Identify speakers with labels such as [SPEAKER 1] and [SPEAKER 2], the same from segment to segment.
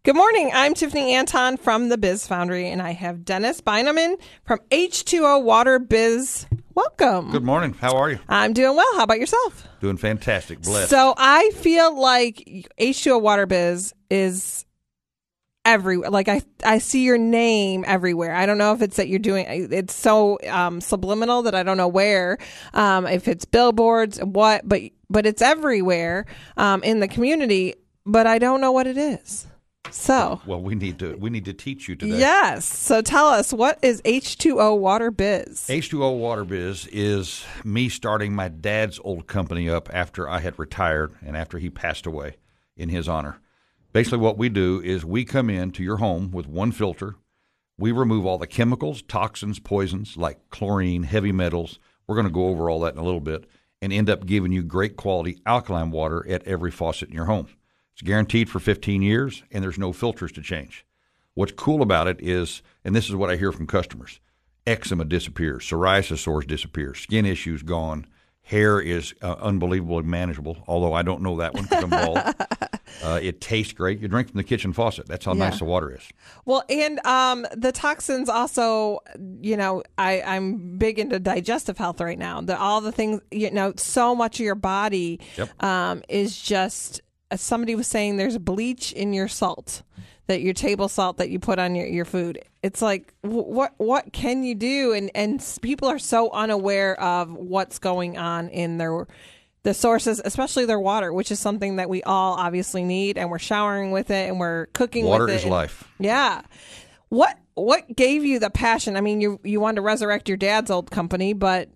[SPEAKER 1] Good morning. I'm Tiffany Anton from the Biz Foundry, and I have Dennis Beineman from H2O Water Biz. Welcome.
[SPEAKER 2] Good morning. How are you?
[SPEAKER 1] I'm doing well. How about yourself?
[SPEAKER 2] Doing fantastic. Blessed.
[SPEAKER 1] So I feel like H2O Water Biz is everywhere. Like I see your name everywhere. I don't know if it's that you're doing, it's so subliminal that I don't know where, if it's billboards, what, but it's everywhere in the community, but I don't know what it is. So,
[SPEAKER 2] well, we need to teach you today.
[SPEAKER 1] Yes. So tell us, what is H2O Water Biz?
[SPEAKER 2] H2O Water Biz is me starting my dad's old company up after I had retired and after he passed away in his honor. Basically what we do is we come into your home with one filter. We remove all the chemicals, toxins, poisons like chlorine, heavy metals. We're going to go over all that in a little bit and end up giving you great quality alkaline water at every faucet in your home. It's guaranteed for 15 years, and there's no filters to change. What's cool about it is, and this is what I hear from customers, eczema disappears, psoriasis sores disappear, skin issues gone, hair is unbelievably manageable, although I don't know that one because I'm bald. It tastes great. You drink from the kitchen faucet. That's how nice the water is.
[SPEAKER 1] Well, and the toxins also, I'm big into digestive health right now. All the things, so much of your body is just... Somebody was saying there's bleach in your salt, that your table salt that you put on your food. It's like, what can you do? And people are so unaware of what's going on in the sources, especially their water, which is something that we all obviously need, and we're showering with it and we're cooking with it.
[SPEAKER 2] Water is life.
[SPEAKER 1] Yeah. What gave you the passion? I mean, you wanted to resurrect your dad's old company, but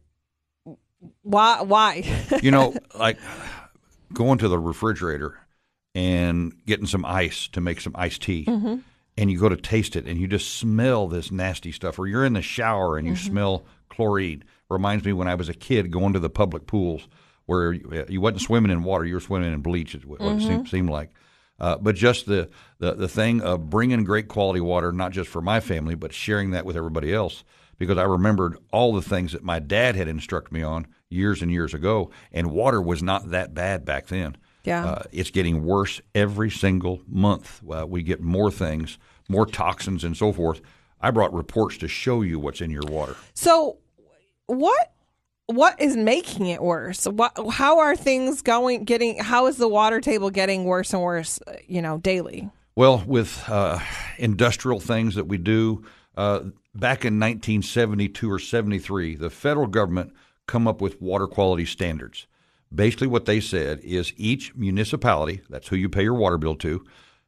[SPEAKER 1] why?
[SPEAKER 2] Like going to the refrigerator and getting some ice to make some iced tea, and you go to taste it, and you just smell this nasty stuff. Or you're in the shower and you smell chlorine. Reminds me when I was a kid going to the public pools where you wasn't swimming in water, you were swimming in bleach, is what it seemed like. But just the thing of bringing great quality water, not just for my family, but sharing that with everybody else. Because I remembered all the things that my dad had instructed me on years and years ago, and water was not that bad back then.
[SPEAKER 1] Yeah,
[SPEAKER 2] it's getting worse every single month. We get more things, more toxins, and so forth. I brought reports to show you what's in your water.
[SPEAKER 1] So, what is making it worse? How are things going? How is the water table getting worse and worse? Daily.
[SPEAKER 2] Well, with industrial things that we do, back in 1972 or 73, the federal government come up with water quality standards. Basically what they said is each municipality, that's who you pay your water bill to,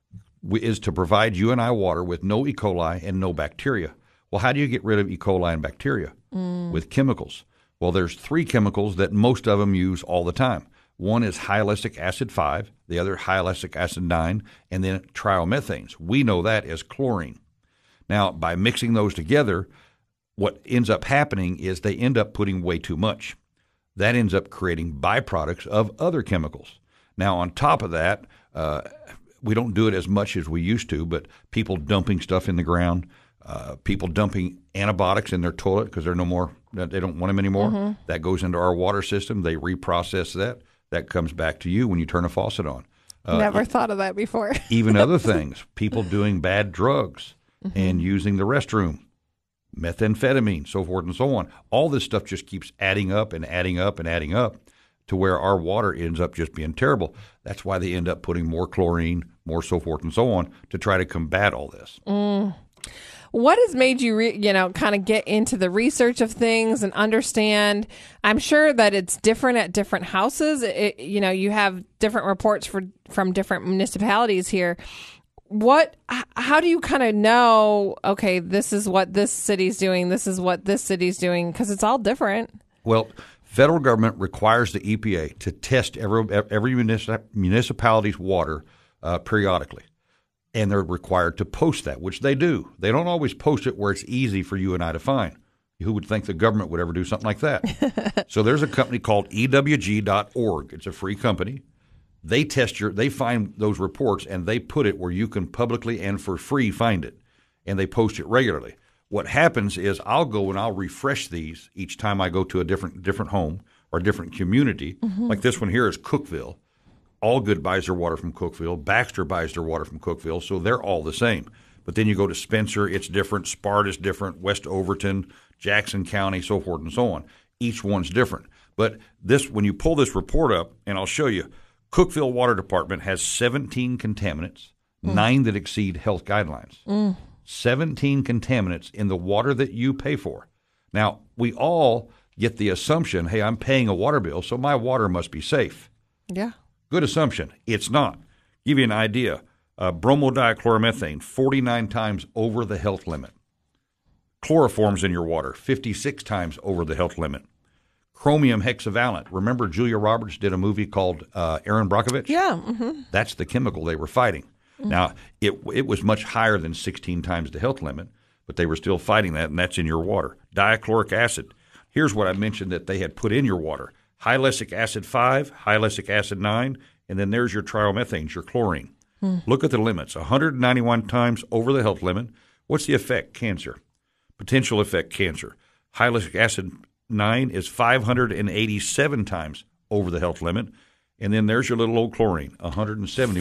[SPEAKER 2] is to provide you and I water with no E. coli and no bacteria. Well, how do you get rid of E. coli and bacteria? With chemicals. Well, there's 3 chemicals that most of them use all the time. One is hyaluronic acid 5, the other hyaluronic acid 9, and then triomethanes. We know that as chlorine. Now, by mixing those together, what ends up happening is they end up putting way too much. That ends up creating byproducts of other chemicals. Now, on top of that, we don't do it as much as we used to, but people dumping stuff in the ground, people dumping antibiotics in their toilet because they don't want them anymore. That goes into our water system. They reprocess that. That comes back to you when you turn a faucet on.
[SPEAKER 1] Never thought of that before.
[SPEAKER 2] Even other things, people doing bad drugs and using the restroom. Methamphetamine, so forth and so on. All this stuff just keeps adding up and adding up and adding up to where our water ends up just being terrible. That's why they end up putting more chlorine, more so forth and so on to try to combat all this.
[SPEAKER 1] What has made you, kind of get into the research of things and understand? I'm sure that it's different at different houses. You have different reports from different municipalities here. How do you kind of know, okay, this is what this city's doing, this is what this city's doing, because it's all different?
[SPEAKER 2] Well, federal government requires the EPA to test every municipality's water periodically, and they're required to post that, which they do. They don't always post it where it's easy for you and I to find. Who would think the government would ever do something like that? So there's a company called EWG.org. It's a free company. They find those reports, and they put it where you can publicly and for free find it, and they post it regularly. What happens is I'll go and I'll refresh these each time I go to a different home or a different community. Like this one here is Cookeville. Allgood buys their water from Cookeville. Baxter buys their water from Cookeville, so they're all the same. But then you go to Spencer, it's different. Sparta's different. West Overton, Jackson County, so forth and so on. Each one's different. But this, when you pull this report up, and I'll show you, Cookeville Water Department has 17 contaminants, 9 that exceed health guidelines. 17 contaminants in the water that you pay for. Now, we all get the assumption, hey, I'm paying a water bill, so my water must be safe.
[SPEAKER 1] Yeah.
[SPEAKER 2] Good assumption. It's not. Give you an idea. Bromodiachloromethane, 49 times over the health limit. Chloroforms in your water, 56 times over the health limit. Chromium hexavalent. Remember Julia Roberts did a movie called Erin Brockovich?
[SPEAKER 1] Yeah. Mm-hmm.
[SPEAKER 2] That's the chemical they were fighting. Now, it was much higher than 16 times the health limit, but they were still fighting that, and that's in your water. Dichloric acid. Here's what I mentioned that they had put in your water. Hyaluronic acid 5, hyaluronic acid 9, and then there's your triomethanes, your chlorine. Look at the limits. 191 times over the health limit. What's the effect? Cancer. Potential effect, cancer. Hyaluronic acid 9 is 587 times over the health limit. And then there's your little old chlorine, 171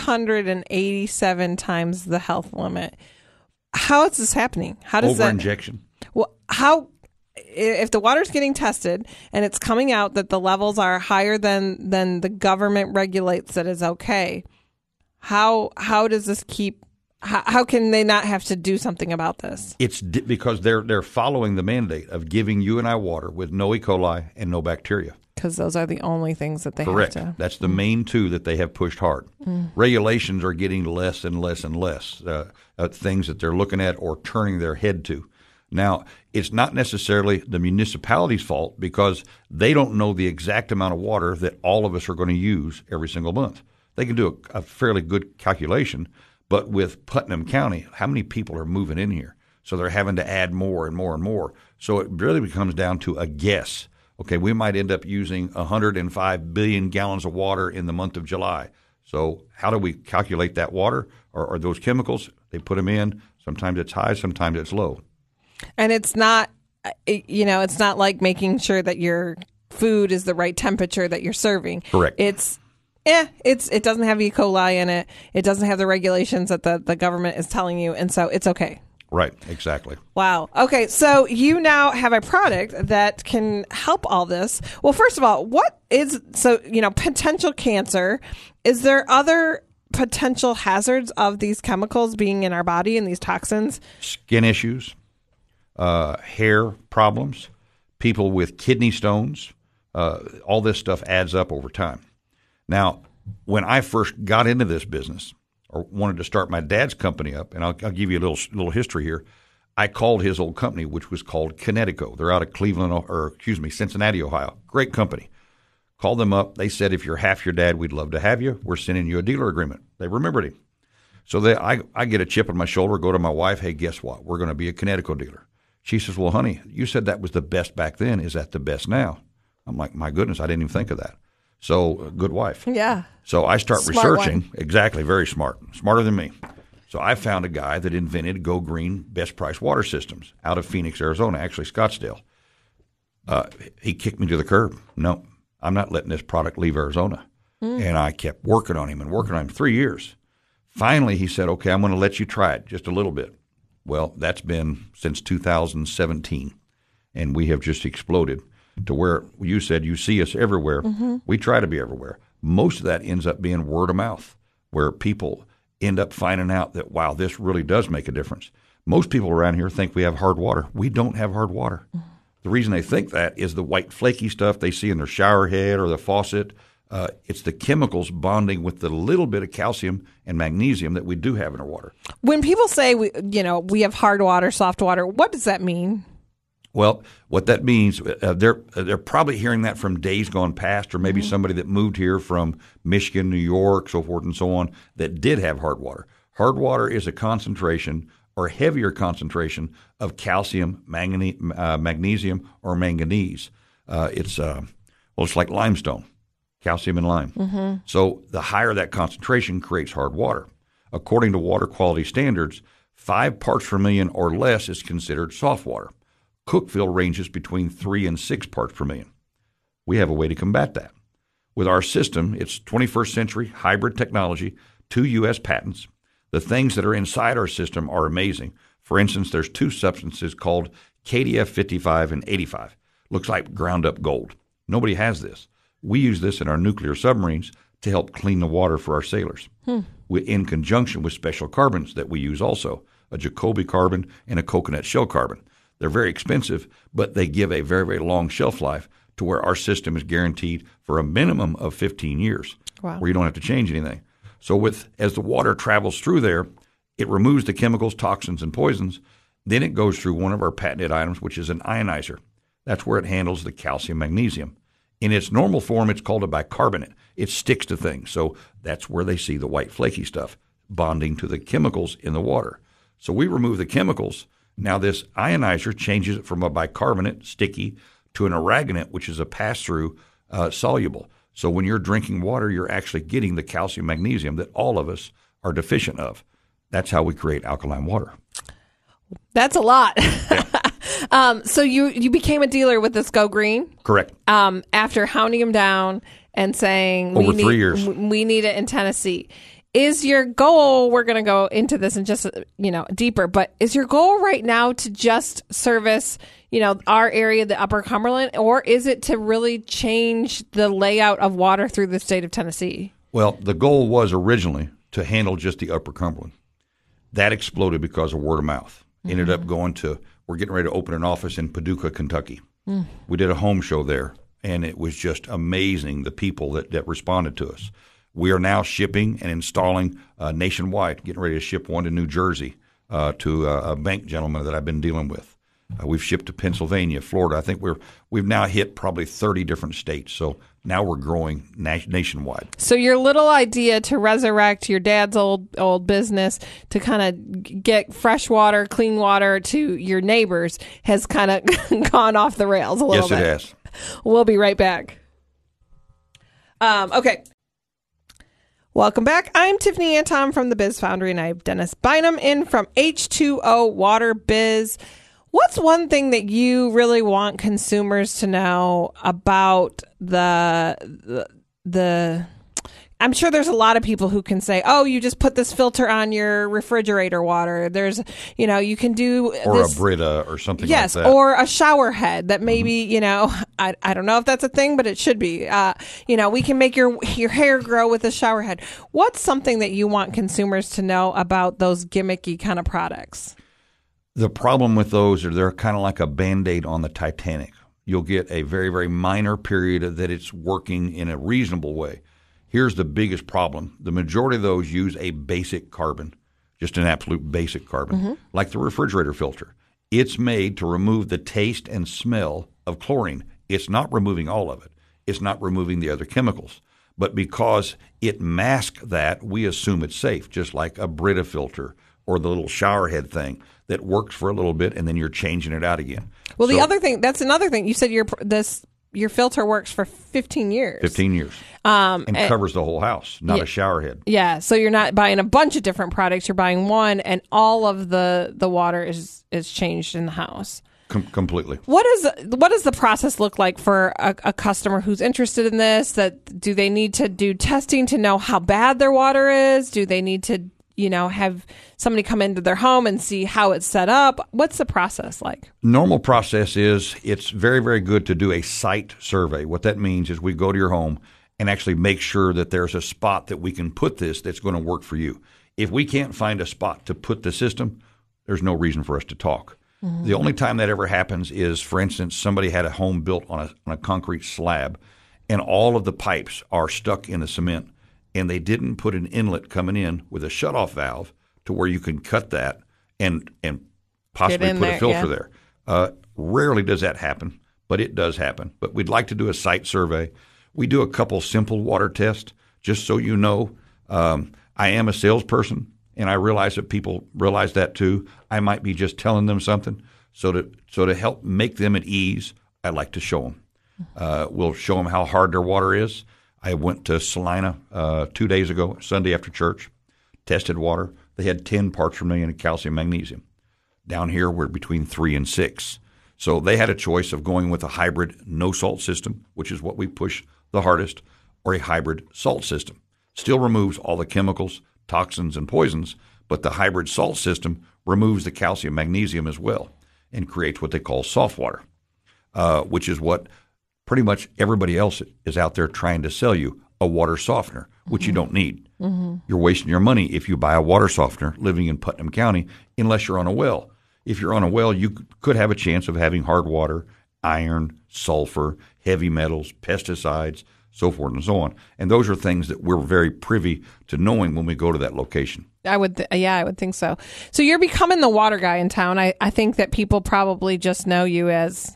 [SPEAKER 1] 587 times the health limit. How is this happening? How does that?
[SPEAKER 2] Over-injection.
[SPEAKER 1] Well, how? If the water's getting tested and it's coming out that the levels are higher than the government regulates that is okay, how does this keep? How can they not have to do something about this?
[SPEAKER 2] It's because they're following the mandate of giving you and I water with no E. coli and no bacteria.
[SPEAKER 1] Because those are the only things that they
[SPEAKER 2] Correct.
[SPEAKER 1] have to.
[SPEAKER 2] That's the main two that they have pushed hard. Regulations are getting less and less and less things that they're looking at or turning their head to. Now, it's not necessarily the municipality's fault because they don't know the exact amount of water that all of us are going to use every single month. They can do a fairly good calculation, but with Putnam County, how many people are moving in here? So they're having to add more and more and more. So it really becomes down to a guess. Okay, we might end up using 105 billion gallons of water in the month of July. So how do we calculate that water or those chemicals? They put them in. Sometimes it's high, sometimes it's low.
[SPEAKER 1] And it's not, it's not like making sure that your food is the right temperature that you're serving.
[SPEAKER 2] Correct.
[SPEAKER 1] It doesn't have E. coli in it. It doesn't have the regulations that the government is telling you, and so it's okay.
[SPEAKER 2] Right, exactly.
[SPEAKER 1] Wow. Okay, so you now have a product that can help all this. Well, first of all, potential cancer, is there other potential hazards of these chemicals being in our body and these toxins?
[SPEAKER 2] Skin issues, hair problems, people with kidney stones, all this stuff adds up over time. Now, when I first got into this business or wanted to start my dad's company up, and I'll give you a little history here, I called his old company, which was called Kinetico. They're out of Cincinnati, Ohio. Great company. Called them up. They said, if you're half your dad, we'd love to have you. We're sending you a dealer agreement. They remembered him. So I get a chip on my shoulder, go to my wife, hey, guess what? We're going to be a Kinetico dealer. She says, well, honey, you said that was the best back then. Is that the best now? I'm like, my goodness, I didn't even think of that. So, good wife.
[SPEAKER 1] Yeah.
[SPEAKER 2] So I start
[SPEAKER 1] Smart
[SPEAKER 2] researching.
[SPEAKER 1] one.
[SPEAKER 2] Exactly, very smart. Smarter than me. So I found a guy that invented Go Green Best Price Water Systems out of Phoenix, Arizona, actually Scottsdale. He kicked me to the curb. No, I'm not letting this product leave Arizona. And I kept working on him 3 years. Finally, he said, okay, I'm going to let you try it just a little bit. Well, that's been since 2017, and we have just exploded to where you said you see us everywhere. We try to be everywhere. Most of that ends up being word of mouth, where people end up finding out that, wow, this really does make a difference. Most people around here think we have hard water. We don't have hard water. The reason they think that is the white flaky stuff they see in their shower head or the faucet. It's the chemicals bonding with the little bit of calcium and magnesium that we do have in our water.
[SPEAKER 1] When people say we have hard water, soft water, what does that mean?
[SPEAKER 2] Well, what that means, they're probably hearing that from days gone past, or maybe somebody that moved here from Michigan, New York, so forth and so on, that did have hard water. Hard water is a concentration or heavier concentration of calcium, magnesium, or manganese. It's like limestone, calcium and lime. So the higher that concentration creates hard water. According to water quality standards, 5 parts per million or less is considered soft water. Cookeville ranges between 3 and 6 parts per million. We have a way to combat that. With our system, it's 21st century hybrid technology, 2 U.S. patents. The things that are inside our system are amazing. For instance, there's 2 substances called KDF 55 and 85. Looks like ground up gold. Nobody has this. We use this in our nuclear submarines to help clean the water for our sailors. In conjunction with special carbons that we use also, a Jacoby carbon and a coconut shell carbon. They're very expensive, but they give a very, very long shelf life to where our system is guaranteed for a minimum of 15 years, where you don't have to change anything. So as the water travels through there, it removes the chemicals, toxins, and poisons. Then it goes through one of our patented items, which is an ionizer. That's where it handles the calcium magnesium. In its normal form, it's called a bicarbonate. It sticks to things. So that's where they see the white flaky stuff bonding to the chemicals in the water. So we remove the chemicals. Now this ionizer changes it from a bicarbonate, sticky, to an aragonate, which is a pass-through soluble. So when you're drinking water, you're actually getting the calcium magnesium that all of us are deficient of. That's how we create alkaline water.
[SPEAKER 1] That's a lot.
[SPEAKER 2] Yeah.
[SPEAKER 1] So you became a dealer with this Go Green?
[SPEAKER 2] Correct.
[SPEAKER 1] After hounding him down and saying,
[SPEAKER 2] Over 3 years.
[SPEAKER 1] We need it in Tennessee. Is your goal, we're going to go into this in just, deeper, but is your goal right now to just service, our area, the Upper Cumberland, or is it to really change the layout of water through the state of Tennessee?
[SPEAKER 2] Well, the goal was originally to handle just the Upper Cumberland. That exploded because of word of mouth. Ended up we're getting ready to open an office in Paducah, Kentucky. We did a home show there, and it was just amazing, the people that responded to us. We are now shipping and installing nationwide, getting ready to ship one to New Jersey to a bank gentleman that I've been dealing with. We've shipped to Pennsylvania, Florida. I think we've now hit probably 30 different states. So now we're growing nationwide.
[SPEAKER 1] So your little idea to resurrect your dad's old business to kind of get fresh water, clean water to your neighbors has kind of gone off the rails a little bit.
[SPEAKER 2] Yes, it has.
[SPEAKER 1] We'll be right back. Okay. Welcome back. I'm Tiffany Anton from the Biz Foundry, and I have Dennis Bynum in from H2O Water Biz. What's one thing that you really want consumers to know about the I'm sure there's a lot of people who can say, oh, you just put this filter on your refrigerator water. There's, you can do
[SPEAKER 2] or
[SPEAKER 1] this,
[SPEAKER 2] a Brita or something
[SPEAKER 1] yes,
[SPEAKER 2] like that.
[SPEAKER 1] Or a shower head that maybe, I don't know if that's a thing, but it should be. We can make your hair grow with a shower head. What's something that you want consumers to know about those gimmicky kind of products?
[SPEAKER 2] The problem with those is they're kind of like a Band-Aid on the Titanic. You'll get a very, very minor period that it's working in a reasonable way. Here's the biggest problem. The majority of those use a basic carbon, just an absolute basic carbon, like the refrigerator filter. It's made to remove the taste and smell of chlorine. It's not removing all of it. It's not removing the other chemicals. But because it masks that, we assume it's safe, just like a Brita filter or the little shower head thing that works for a little bit and then you're changing it out again.
[SPEAKER 1] Well, the other thing, that's another thing. You said your filter works for 15 years.
[SPEAKER 2] 15 years. And covers the whole house, not a shower head.
[SPEAKER 1] Yeah, so you're not buying a bunch of different products. You're buying one, and all of the water is changed in the house.
[SPEAKER 2] Completely.
[SPEAKER 1] What does the process look like for a customer who's interested in this? Do they need to do testing to know how bad their water is? Do they need to have somebody come into their home and see how it's set up? What's the process like?
[SPEAKER 2] Normal process is it's very, very good to do a site survey. What that means is we go to your home and actually make sure that there's a spot that we can put this that's going to work for you. If we can't find a spot to put the system, there's no reason for us to talk. Mm-hmm. The only time that ever happens is, for instance, somebody had a home built on a concrete slab and all of the pipes are stuck in the cement, and they didn't put an inlet coming in with a shutoff valve to where you can cut that and possibly put a filter there. Rarely does that happen, but it does happen. But we'd like to do a site survey. We do a couple simple water tests, just so you know. I am a salesperson, and I realize that people realize that too. I might be just telling them something. So to help make them at ease, I like to show them. We'll show them how hard their water is. I went to Salina 2 days ago, Sunday after church, tested water. They had 10 parts per million of calcium magnesium. Down here, we're between 3 and 6. So they had a choice of going with a hybrid no-salt system, which is what we push the hardest, or a hybrid salt system. Still removes all the chemicals, toxins, and poisons, but the hybrid salt system removes the calcium, magnesium as well, and creates what they call soft water, which is what pretty much everybody else is out there trying to sell you, a water softener, which you don't need. You're wasting your money if you buy a water softener living in Putnam County, unless you're on a well. If you're on a well, you could have a chance of having hard water, iron, sulfur, heavy metals, pesticides, so forth and so on. And those are things that we're very privy to knowing when we go to that location.
[SPEAKER 1] I would think so. So you're becoming the water guy in town. I think that people probably just know you as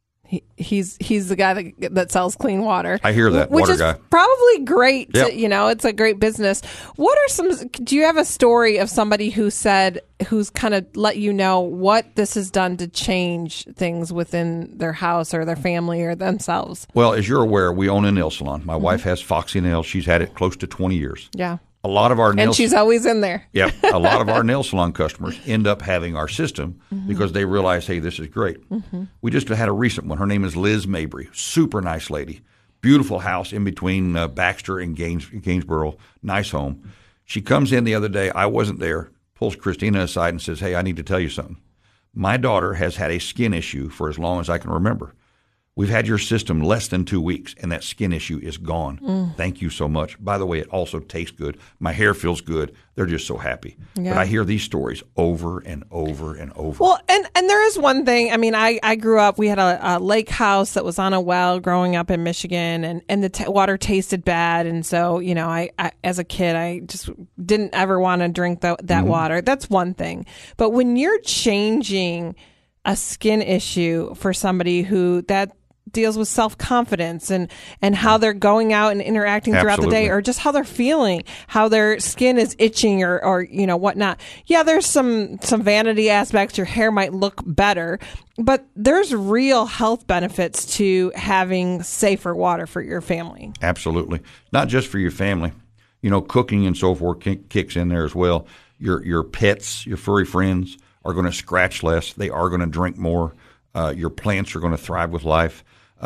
[SPEAKER 1] he's the guy that sells clean water.
[SPEAKER 2] I hear that,
[SPEAKER 1] which
[SPEAKER 2] water
[SPEAKER 1] is
[SPEAKER 2] guy.
[SPEAKER 1] Probably great.
[SPEAKER 2] Yep.
[SPEAKER 1] It's a great business. Do you have a story of somebody who's kind of let you know what this has done to change things within their house or their family or themselves?
[SPEAKER 2] Well, as you're aware, we own a nail salon. My wife has Foxy Nails. She's had it close to 20 years.
[SPEAKER 1] Yeah.
[SPEAKER 2] A lot of our nail
[SPEAKER 1] and she's always in there.
[SPEAKER 2] Yeah, a lot of our nail salon customers end up having our system because they realize, hey, this is great. We just had a recent one. Her name is Liz Mabry. Super nice lady. Beautiful house in between Baxter and Gainesboro. Nice home. She comes in the other day. I wasn't there. Pulls Christina aside and says, hey, I need to tell you something. My daughter has had a skin issue for as long as I can remember. We've had your system less than 2 weeks, and that skin issue is gone. Thank you so much. By the way, it also tastes good. My hair feels good. They're just so happy. Yeah. But I hear these stories over and over and over.
[SPEAKER 1] Well, and there is one thing. I mean, I grew up, we had a lake house that was on a well growing up in Michigan, and the water tasted bad. And so, I as a kid, I just didn't ever want to drink that water. That's one thing. But when you're changing a skin issue for somebody who that deals with self-confidence and how they're going out and interacting throughout the day, or just how they're feeling, how their skin is itching or whatnot. Yeah, there's some vanity aspects. Your hair might look better, but there's real health benefits to having safer water for your family.
[SPEAKER 2] Absolutely. Not just for your family. Cooking and so forth kicks in there as well. Your pets, your furry friends are going to scratch less. They are going to drink more. Your plants are going to thrive with life.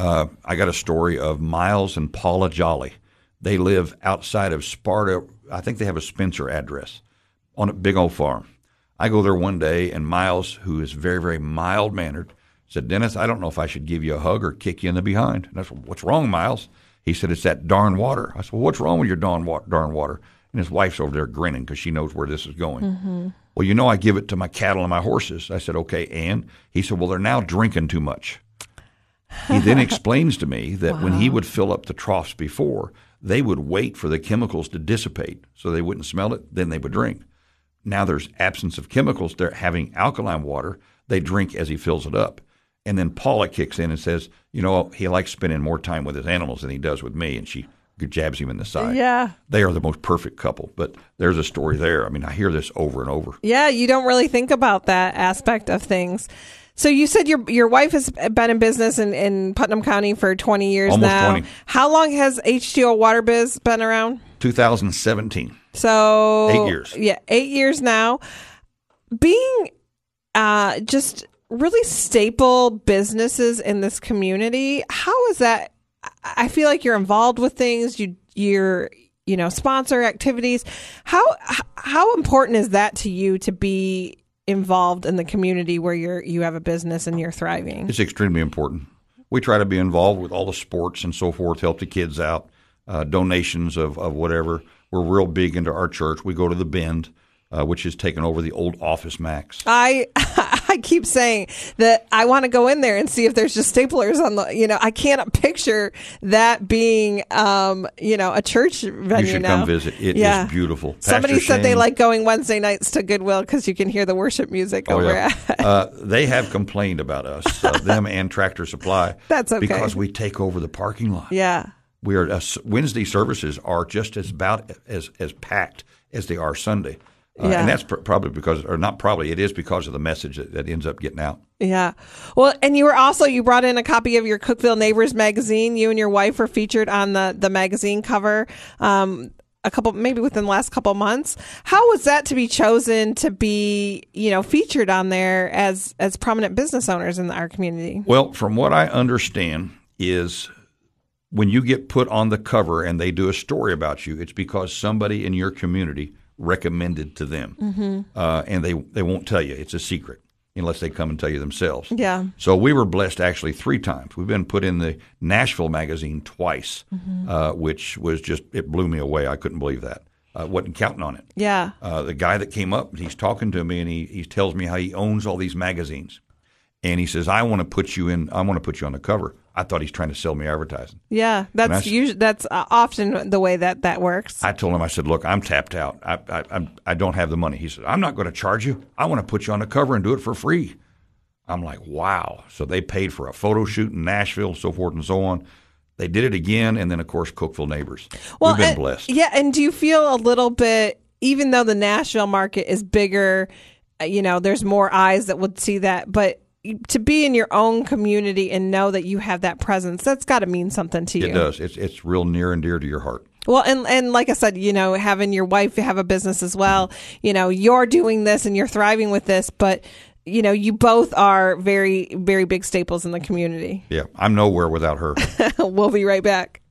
[SPEAKER 2] I got a story of Miles and Paula Jolly. They live outside of Sparta. I think they have a Spencer address on a big old farm. I go there one day, and Miles, who is very, very mild-mannered, said, Dennis, I don't know if I should give you a hug or kick you in the behind. And I said, what's wrong, Miles? He said, it's that darn water. I said, well, what's wrong with your darn water? And his wife's over there grinning because she knows where this is going. Well, I give it to my cattle and my horses. I said, okay, and? He said, well, they're now drinking too much. He then explains to me that when he would fill up the troughs before, they would wait for the chemicals to dissipate so they wouldn't smell it, then they would drink. Now there's absence of chemicals. They're having alkaline water. They drink as he fills it up. And then Paula kicks in and says, he likes spending more time with his animals than he does with me, and she jabs him in the side.
[SPEAKER 1] Yeah.
[SPEAKER 2] They are the most perfect couple, but there's a story there. I mean, I hear this over and over.
[SPEAKER 1] Yeah, you don't really think about that aspect of things. So you said your wife has been in business in Putnam County for 20 years
[SPEAKER 2] Almost
[SPEAKER 1] now.
[SPEAKER 2] 20.
[SPEAKER 1] How long has H2O Water Biz been around?
[SPEAKER 2] 2017.
[SPEAKER 1] So
[SPEAKER 2] 8 years.
[SPEAKER 1] Yeah, 8 years now. Being just really staple businesses in this community, how is that? I feel like you're involved with things. You're sponsor activities. How important is that to you to be involved in the community where you have a business and you're thriving?
[SPEAKER 2] It's extremely important. We try to be involved with all the sports and so forth, help the kids out, donations of whatever. We're real big into our church. We go to the Bend, which has taken over the old Office Max.
[SPEAKER 1] I keep saying that I want to go in there and see if there's just staplers on the, I can't picture that being, a church venue.
[SPEAKER 2] You should come visit. It is beautiful.
[SPEAKER 1] Somebody said they like going Wednesday nights to Goodwill because you can hear the worship music over at.
[SPEAKER 2] They have complained about us, them and Tractor Supply.
[SPEAKER 1] That's okay.
[SPEAKER 2] Because we take over the parking lot.
[SPEAKER 1] Yeah.
[SPEAKER 2] We are Wednesday services are just as packed as they are Sunday. And that's probably because, or not probably, it is because of the message that ends up getting out.
[SPEAKER 1] Yeah. Well, and you brought in a copy of your Cookeville Neighbors magazine. You and your wife were featured on the magazine cover maybe within the last couple months. How was that to be chosen to be, featured on there as prominent business owners in our community?
[SPEAKER 2] Well, from what I understand is when you get put on the cover and they do a story about you, it's because somebody in your community recommended to them, and they won't tell you. It's a secret unless they come and tell you themselves.
[SPEAKER 1] Yeah.
[SPEAKER 2] So we were blessed actually 3 times. We've been put in the Nashville magazine twice, which was just, it blew me away. I couldn't believe that. I wasn't counting on it.
[SPEAKER 1] Yeah.
[SPEAKER 2] The guy that came up, he's talking to me, and he tells me how he owns all these magazines. And he says, I want to put you on the cover. I thought he's trying to sell me advertising.
[SPEAKER 1] Yeah, that's often the way that works.
[SPEAKER 2] I told him, I said, look, I'm tapped out. I don't have the money. He said, I'm not going to charge you. I want to put you on the cover and do it for free. I'm like, wow. So they paid for a photo shoot in Nashville, so forth and so on. They did it again, and then, of course, Cookeville Neighbors.
[SPEAKER 1] Well,
[SPEAKER 2] we've been blessed.
[SPEAKER 1] Yeah, and do you feel a little bit, even though the Nashville market is bigger, there's more eyes that would see that, but to be in your own community and know that you have that presence, that's got to mean something to you.
[SPEAKER 2] It does. It's real near and dear to your heart.
[SPEAKER 1] Well, and like I said, having your wife have a business as well, you're doing this and you're thriving with this, but you both are very, very big staples in the community.
[SPEAKER 2] Yeah, I'm nowhere without her.
[SPEAKER 1] We'll be right back.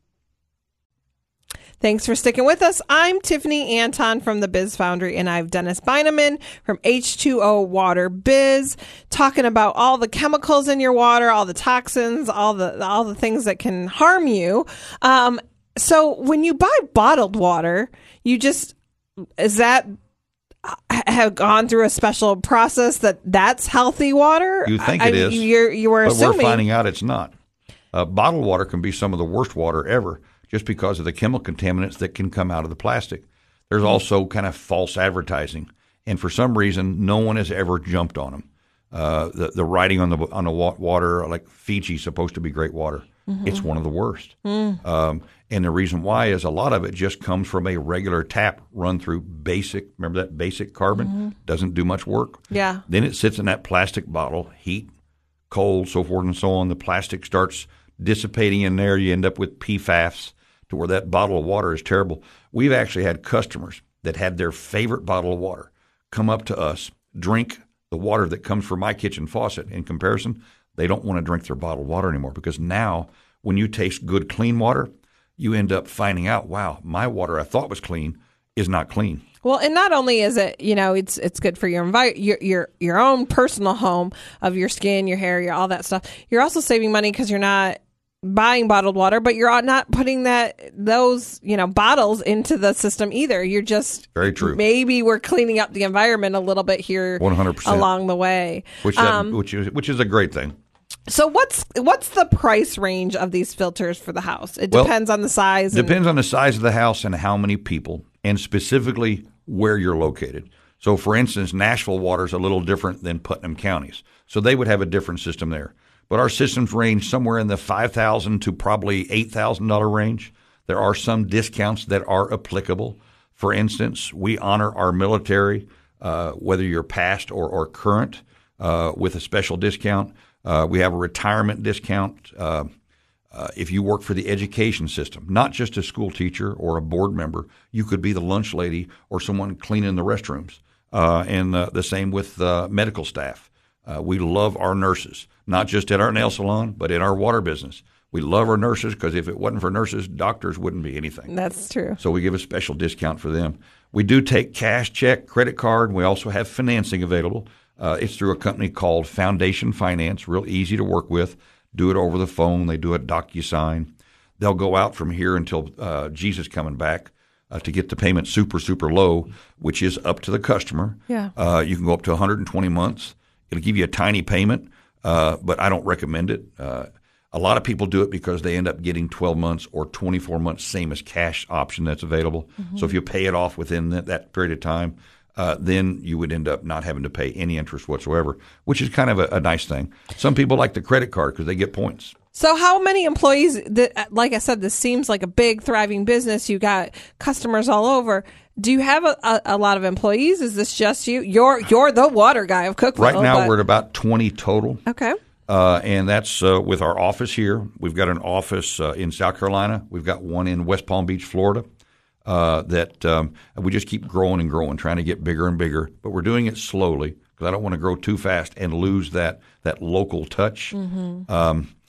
[SPEAKER 1] Thanks for sticking with us. I'm Tiffany Anton from the Biz Foundry, and I have Dennis Beineman from H2O Water Biz, talking about all the chemicals in your water, all the toxins, all the things that can harm you. So when you buy bottled water, have gone through a special process that's healthy water?
[SPEAKER 2] You think it is.
[SPEAKER 1] You were assuming.
[SPEAKER 2] But we're finding out it's not. Bottled water can be some of the worst water ever, just because of the chemical contaminants that can come out of the plastic. There's also kind of false advertising, and for some reason, no one has ever jumped on them. The writing on the water, like Fiji, is supposed to be great water. It's one of the worst. And the reason why is a lot of it just comes from a regular tap run through basic. Remember that basic carbon doesn't do much work.
[SPEAKER 1] Yeah.
[SPEAKER 2] Then it sits in that plastic bottle, heat, cold, so forth and so on. The plastic starts dissipating in there. You end up with PFAS, to where that bottle of water is terrible. We've actually had customers that had their favorite bottle of water come up to us, drink the water that comes from my kitchen faucet. In comparison, they don't want to drink their bottled water anymore, because now when you taste good, clean water, you end up finding out, wow, my water I thought was clean is not clean.
[SPEAKER 1] Well, and not only is it, it's good for your own personal home of your skin, your hair, all that stuff. You're also saving money because you're not buying bottled water, but you're not putting those bottles into the system either. You're just
[SPEAKER 2] very true.
[SPEAKER 1] Maybe we're cleaning up the environment a little bit here,
[SPEAKER 2] 100%
[SPEAKER 1] along the way,
[SPEAKER 2] which is a great thing.
[SPEAKER 1] So what's the price range of these filters for the house? It depends on the size.
[SPEAKER 2] Depends on the size of the house and how many people, and specifically where you're located. So, for instance, Nashville water is a little different than Putnam counties, so they would have a different system there. But our systems range somewhere in the $5,000 to probably $8,000 range. There are some discounts that are applicable. For instance, we honor our military, whether you're past or current, with a special discount. We have a retirement discount if you work for the education system, not just a school teacher or a board member. You could be the lunch lady or someone cleaning the restrooms, and the same with medical staff. We love our nurses, not just at our nail salon, but in our water business. We love our nurses because if it wasn't for nurses, doctors wouldn't be anything.
[SPEAKER 1] That's true.
[SPEAKER 2] So we give a special discount for them. We do take cash, check, credit card. We also have financing available. It's through a company called Foundation Finance, real easy to work with. Do it over the phone. They do a DocuSign. They'll go out from here until Jesus coming back to get the payment super, super low, which is up to the customer.
[SPEAKER 1] Yeah.
[SPEAKER 2] You can go up to 120 months. It'll give you a tiny payment, but I don't recommend it. A lot of people do it because they end up getting 12 months or 24 months, same as cash option that's available. So if you pay it off within that period of time, then you would end up not having to pay any interest whatsoever, which is kind of a nice thing. Some people like the credit card because they get points.
[SPEAKER 1] So how many employees, like I said, this seems like a big, thriving business. You got customers all over. Do you have a lot of employees? Is this just you? You're the water guy of Cookeville.
[SPEAKER 2] Right now we're at about 20 total.
[SPEAKER 1] Okay.
[SPEAKER 2] And that's with our office here. We've got an office in South Carolina. We've got one in West Palm Beach, Florida. That we just keep growing and growing, trying to get bigger and bigger. But we're doing it slowly because I don't want to grow too fast and lose that local touch.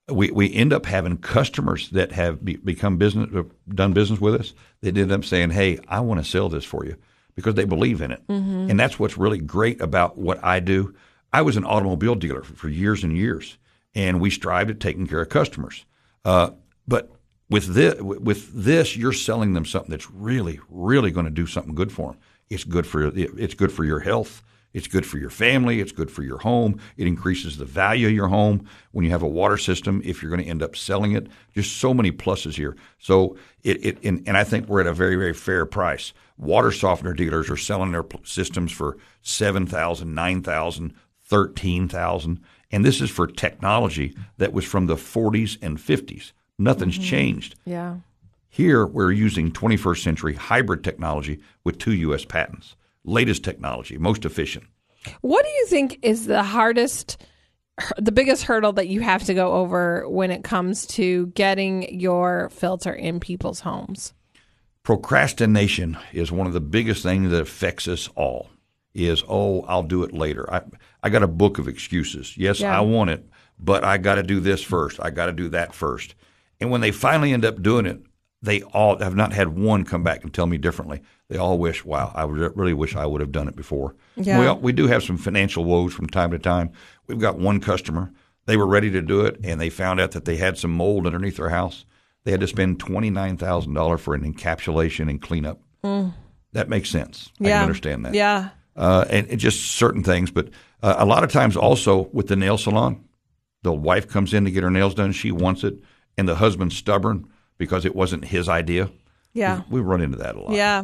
[SPEAKER 2] we end up having customers that have become done business with us. They end up saying, "Hey, I want to sell this for you," because they believe in it. And that's what's really great about what I do. I was an automobile dealer for years and years, and we strived at taking care of customers. But with this, you're selling them something that's really, really going to do something good for them. It's good for your health. It's good for your family. It's good for your home. It increases the value of your home when you have a water system, if you're going to end up selling it. Just so many pluses here. So and I think we're at a very, very fair price. Water softener dealers are selling their systems for $7,000, $9,000, $13,000. And this is for technology that was from the 40s and 50s. Nothing's changed.
[SPEAKER 1] Yeah.
[SPEAKER 2] Here, we're using 21st century hybrid technology with 2 U.S. patents. Latest technology, most efficient.
[SPEAKER 1] What do you think is the biggest hurdle that you have to go over when it comes to getting your filter in people's homes?
[SPEAKER 2] Procrastination is one of the biggest things that affects us all. I'll do it later. I got a book of excuses. Yes, I want it, but I got to do this first. I got to do that first. And when they finally end up doing it, they all have not had one come back and tell me differently. They all wish, wow, I really wish I would have done it before.
[SPEAKER 1] Yeah.
[SPEAKER 2] We do have some financial woes from time to time. We've got one customer. They were ready to do it, and they found out that they had some mold underneath their house. They had to spend $29,000 for an encapsulation and cleanup. That makes sense. I can understand that.
[SPEAKER 1] Yeah.
[SPEAKER 2] And just certain things. But a lot of times also with the nail salon, the wife comes in to get her nails done. She wants it, and the husband's stubborn because it wasn't his idea.
[SPEAKER 1] Yeah.
[SPEAKER 2] We run into that a lot.
[SPEAKER 1] Yeah.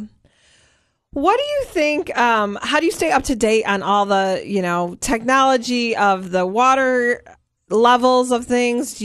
[SPEAKER 1] What do you think, how do you stay up to date on all the, technology of the water levels of things?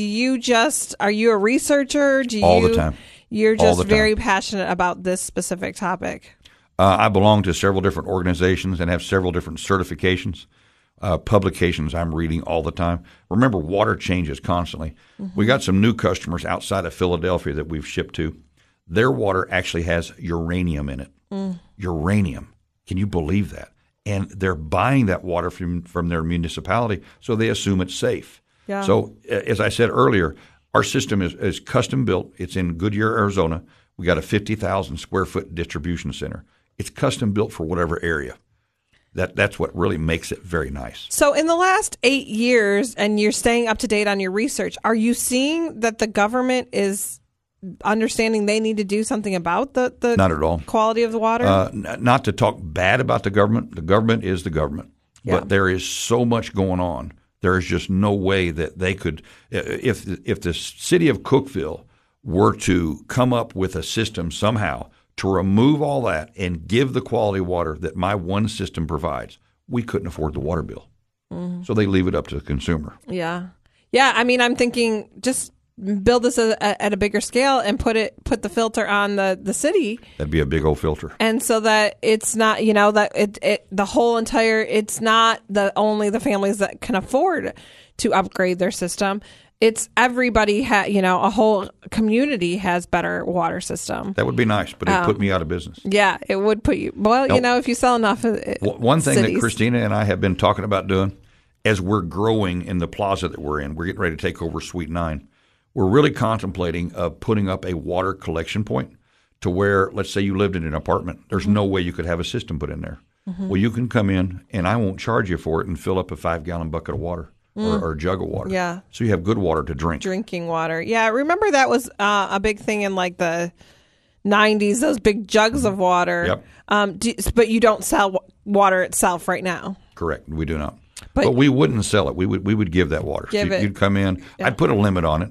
[SPEAKER 1] Are you a researcher?
[SPEAKER 2] All the time.
[SPEAKER 1] You're just very passionate about this specific topic.
[SPEAKER 2] I belong to several different organizations and have several different certifications. Publications I'm reading all the time. Remember, water changes constantly. We got some new customers outside of Philadelphia that we've shipped to. Their water actually has uranium in it. Uranium. Can you believe that? And they're buying that water from their municipality, so they assume it's safe.
[SPEAKER 1] Yeah.
[SPEAKER 2] So as I said earlier, our system is custom built. It's in Goodyear, Arizona. We got a 50,000 square foot distribution center. It's custom built for whatever area. That's what really makes it very nice.
[SPEAKER 1] So in the last 8 years, and you're staying up to date on your research, are you seeing that the government is understanding they need to do something about the
[SPEAKER 2] Not at all.
[SPEAKER 1] Quality of the water?
[SPEAKER 2] Not to talk bad about the government. The government is the government.
[SPEAKER 1] Yeah.
[SPEAKER 2] But there is so much going on. There is just no way that they could – if the city of Cookeville were to come up with a system somehow to remove all that and give the quality water that my one system provides, we couldn't afford the water bill. So they leave it up to the consumer.
[SPEAKER 1] Yeah. Yeah, I mean, I'm thinking just build this at a bigger scale and put the filter on the city.
[SPEAKER 2] That'd be a big old filter.
[SPEAKER 1] And so that it's not, that the whole entire, it's not only the families that can afford to upgrade their system. It's everybody, a whole community has better water system.
[SPEAKER 2] That would be nice, but it'd put me out of business.
[SPEAKER 1] Yeah, it would put you, if you sell enough
[SPEAKER 2] one thing
[SPEAKER 1] cities.
[SPEAKER 2] that Christina and I have been talking about doing, as we're growing in the plaza that we're in, we're getting ready to take over Suite 9. We're really contemplating putting up a water collection point to where, let's say you lived in an apartment. There's no way you could have a system put in there. Well, you can come in, and I won't charge you for it and fill up a 5-gallon bucket of water. Or a jug of water.
[SPEAKER 1] Yeah.
[SPEAKER 2] So you have good water to drink.
[SPEAKER 1] Drinking water. Yeah. Remember that was a big thing in like the 90s, those big jugs of water.
[SPEAKER 2] Yep.
[SPEAKER 1] But you don't sell water itself right now.
[SPEAKER 2] Correct. We do not.
[SPEAKER 1] But
[SPEAKER 2] we wouldn't sell it. We would give that water. You'd come in. Yeah. I'd put a limit on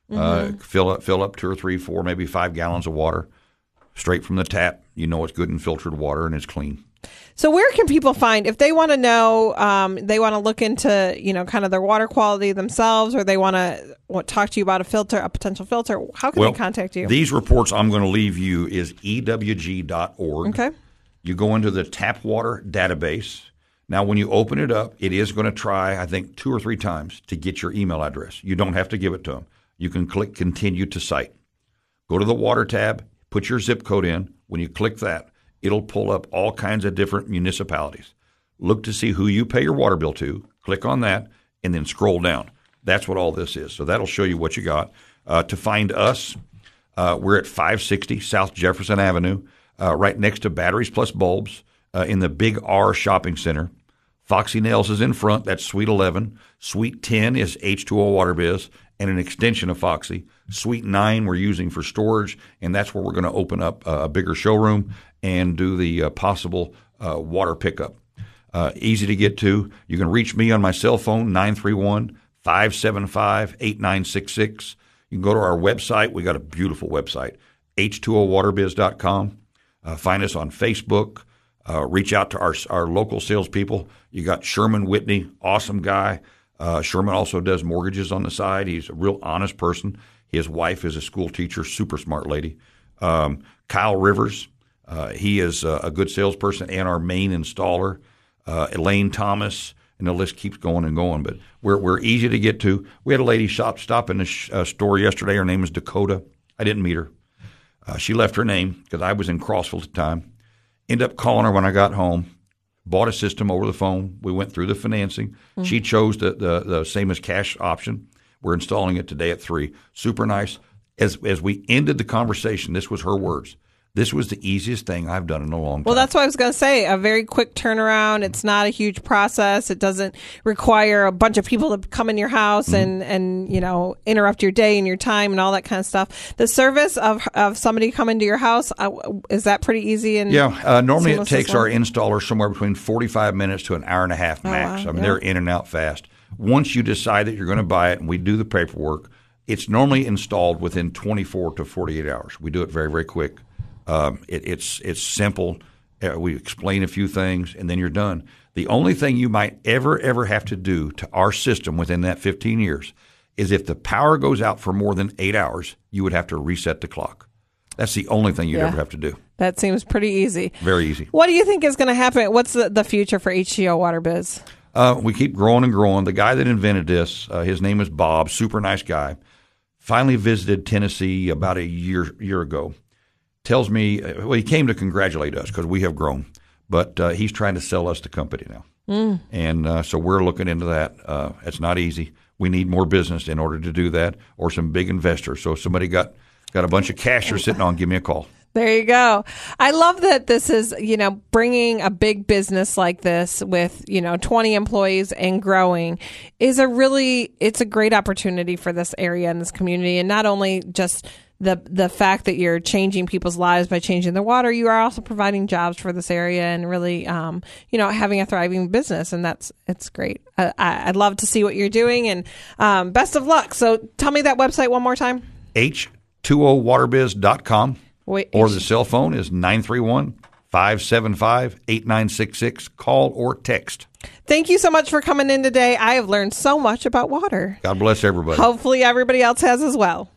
[SPEAKER 2] it. Fill up 2 or 3, 4, maybe 5 gallons of water straight from the tap. You know it's good and filtered water and it's clean.
[SPEAKER 1] So where can people find, if they want to know, they want to look into, kind of their water quality themselves, or they want to talk to you about a potential filter, how can they contact you?
[SPEAKER 2] These reports I'm going to leave you is ewg.org.
[SPEAKER 1] Okay.
[SPEAKER 2] You go into the tap water database. Now, when you open it up, it is going to try, I think, 2 or 3 times to get your email address. You don't have to give it to them. You can click Continue to Site. Go to the water tab, put your zip code in. When you click that, it'll pull up all kinds of different municipalities. Look to see who you pay your water bill to, click on that, and then scroll down. That's what all this is. So that'll show you what you got. To find us, we're at 560 South Jefferson Avenue, right next to Batteries Plus Bulbs, in the Big R Shopping Center. Foxy Nails is in front. That's Suite 11. Suite 10 is H2O Water Biz and an extension of Foxy. Suite 9 we're using for storage, and that's where we're going to open up a bigger showroom and do the possible water pickup. Easy to get to. You can reach me on my cell phone, 931-575-8966. You can go to our website. We got a beautiful website, h2owaterbiz.com. Find us on Facebook. Reach out to our local salespeople. You got Sherman Whitney, awesome guy. Sherman also does mortgages on the side. He's a real honest person. His wife is a school teacher, super smart lady. Kyle Rivers, he is a good salesperson and our main installer. Elaine Thomas, and the list keeps going and going. But we're easy to get to. We had a lady stop in the store yesterday. Her name is Dakota. I didn't meet her. She left her name because I was in Crossville at the time. Ended up calling her when I got home. Bought a system over the phone. We went through the financing. Mm-hmm. She chose the same as cash option. We're installing it today at 3. Super nice. As we ended the conversation, this was her words. This was the easiest thing I've done in a long time.
[SPEAKER 1] Well, that's what I was going to say. A very quick turnaround. It's not a huge process. It doesn't require a bunch of people to come in your house and interrupt your day and your time and all that kind of stuff. The service of somebody coming to your house, is that pretty easy? And
[SPEAKER 2] normally it takes our installer somewhere between 45 minutes to an hour and a half max.
[SPEAKER 1] Wow.
[SPEAKER 2] They're in and out fast. Once you decide that you're going to buy it and we do the paperwork, it's normally installed within 24 to 48 hours. We do it very, very quick. It's simple. We explain a few things, and then you're done. The only thing you might ever have to do to our system within that 15 years is if the power goes out for more than 8 hours, you would have to reset the clock. That's the only thing you'd ever have to do.
[SPEAKER 1] That seems pretty easy.
[SPEAKER 2] Very easy.
[SPEAKER 1] What do you think is going to happen? What's the future for H2O Water Biz?
[SPEAKER 2] We keep growing and growing. The guy that invented this, his name is Bob, super nice guy, finally visited Tennessee about a year ago. Tells me, he came to congratulate us because we have grown, but he's trying to sell us the company now. And so we're looking into that. It's not easy. We need more business in order to do that or some big investors. So if somebody got a bunch of cash they're sitting on, give me a call.
[SPEAKER 1] There you go. I love that this is, bringing a big business like this with, 20 employees and growing it's a great opportunity for this area and this community. And not only just the fact that you're changing people's lives by changing the water, you are also providing jobs for this area and really, having a thriving business. And it's great. I'd love to see what you're doing and best of luck. So tell me that website one more time.
[SPEAKER 2] H2owaterbiz.com. Or the cell phone is 931-575-8966. Call or text.
[SPEAKER 1] Thank you so much for coming in today. I have learned so much about water.
[SPEAKER 2] God bless everybody.
[SPEAKER 1] Hopefully everybody else has as well.